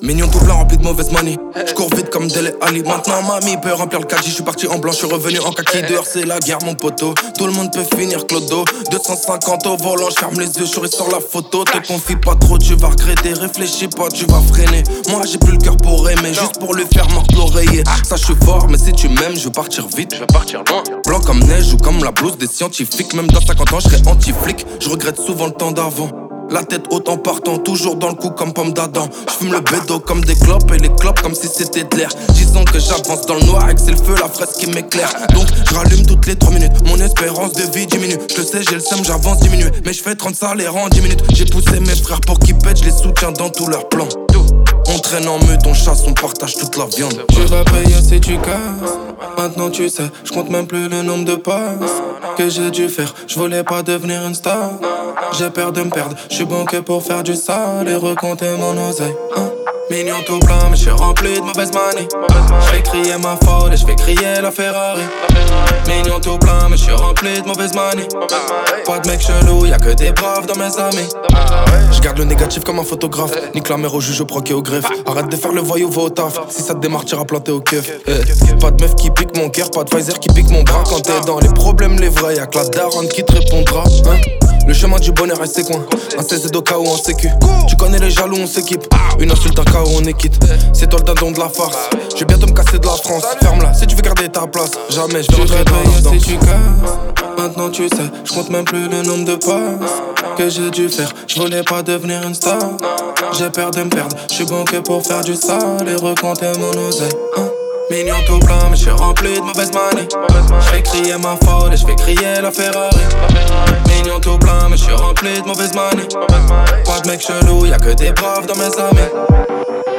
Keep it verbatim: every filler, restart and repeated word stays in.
Mignon tout plein rempli de mauvaise manie. J'cours vite comme Dele Ali. Maintenant mamie peut remplir le caddie. J'suis parti en blanc, j'suis revenu en kaki. Dehors c'est la guerre mon poteau. Tout le monde peut finir clodo. Deux cent cinquante au volant, j'ferme les yeux, j'souris sur la photo. Te confie pas trop, tu vas regretter. Réfléchis pas, tu vas freiner. Moi j'ai plus le cœur pour aimer, juste pour lui faire mordre l'oreiller. Ça j'suis fort, mais si tu m'aimes, je veux partir vite. Je veux partir loin. Blanc comme neige ou comme la blouse des scientifiques. Même dans cinquante ans, j'serai anti-flic. Je regrette souvent le temps d'avant. La tête haute en partant, toujours dans le coup comme pomme d'Adam. J'fume le bédo comme des clopes et les clopes comme si c'était de l'air. Disons que j'avance dans le noir et que c'est le feu, la fraise qui m'éclaire. Donc j'rallume toutes les trois minutes, mon espérance de vie diminue. Je le sais, j'ai le seum, j'avance diminué. Mais j'fais trente salaires en dix minutes. J'ai poussé mes frères pour qu'ils pètent, je les soutiens dans tous leurs plans. On traîne en meute, on chasse, on partage toute la viande. Tu vas payer si tu casses. Maintenant tu sais, je compte même plus le nombre de passes que j'ai dû faire. Je voulais pas devenir une star. J'ai peur de me perdre. Je suis bon que pour faire du sale et recompter mon oseille. Hein? Mignon tout plein, mais je suis rempli de mauvaise manie. Je fais crier ma Ford et je fais crier la Ferrari. Mignon tout plein, mais je suis rempli de mauvaise manie. Pas de mec chelou, y'a que des braves dans mes amis. Je garde le négatif comme un photographe. Nique la mère au juge, au proc et au greffe. Arrête de faire le voyou, va au taf. Si ça te démarre, t'iras planter au keuf. Eh. Pas de meuf qui pique mon cœur, pas de Pfizer qui pique mon bras. Quand t'es dans les problèmes, les vrais, y'a que la daronne qui te répondra. Hein? Le chemin du bonheur reste ses coins. Un C Z au cas où en sécu. Tu connais les jaloux, on s'équipe. Une insulte, un cas où on est quitte. C'est toi le dindon de la farce. Je vais bientôt me casser de la France. Ferme-la si tu veux garder ta place. Jamais je vais rentrer dans la danse. Si tu casses, maintenant tu sais, je compte même plus le nombre de passes que j'ai dû faire. Je voulais pas devenir une star. J'ai peur de me perdre. Je suis bon que pour faire du sale et recompter mon oseille. Hein? Mignon tout plein, mais je suis rempli de mauvaise manie. Je fais crier ma Ford et je fais crier la Ferrari. Mignon tout plein, mais je suis rempli de mauvaise manie. Pas de mec chelou, y'a que des braves dans mes amis.